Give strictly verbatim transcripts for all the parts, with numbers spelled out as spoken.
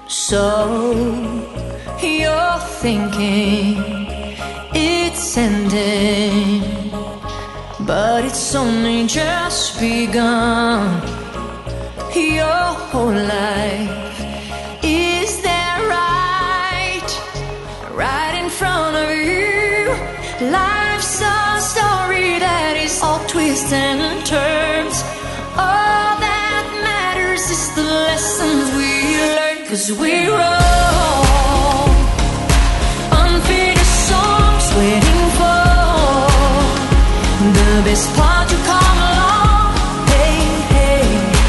So you're thinking it's ending, but it's only just begun. Your whole life is there, right, right in front of you. Life's a story that is all twists and turns. All that matters is the lessons we learn, 'cause we're all unfinished songs waiting for the best part to come along. Hey, hey,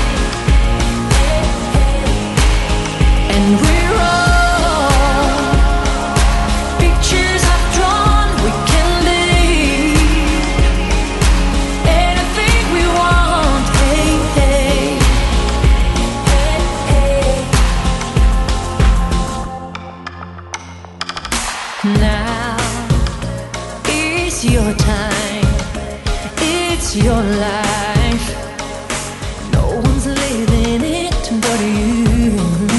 and we're all pictures I've drawn. We can be anything we want. Hey, hey, hey, hey. Now is your time, it's your life. No one's living it but you.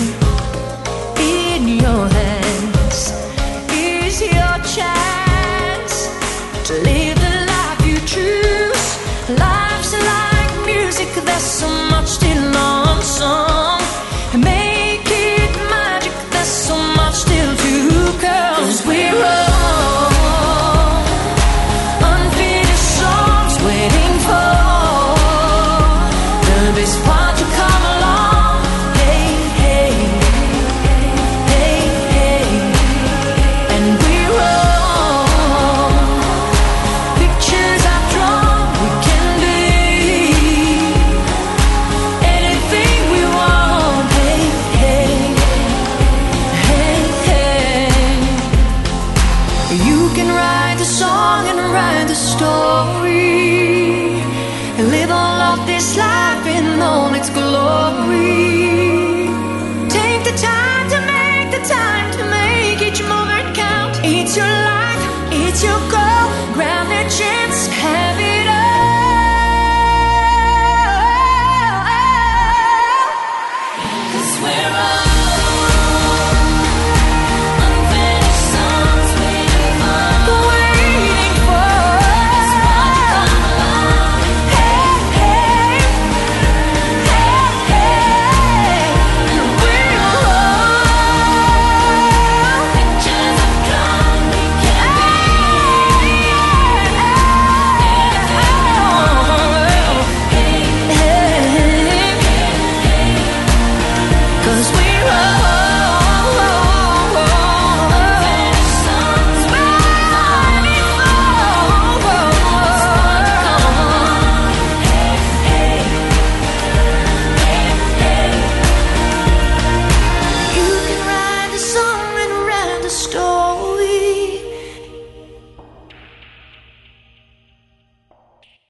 In your hands is your chance to live the life you choose. Life's like music, there's so much still unsung. Make it magic, there's so much still to come. 'Cause we're all unfinished songs waiting for the best part to come along. Hey, hey, hey, hey, and we're all pictures I've drawn. We can be anything we want. Hey, hey, hey, hey. You can write the song and write the story.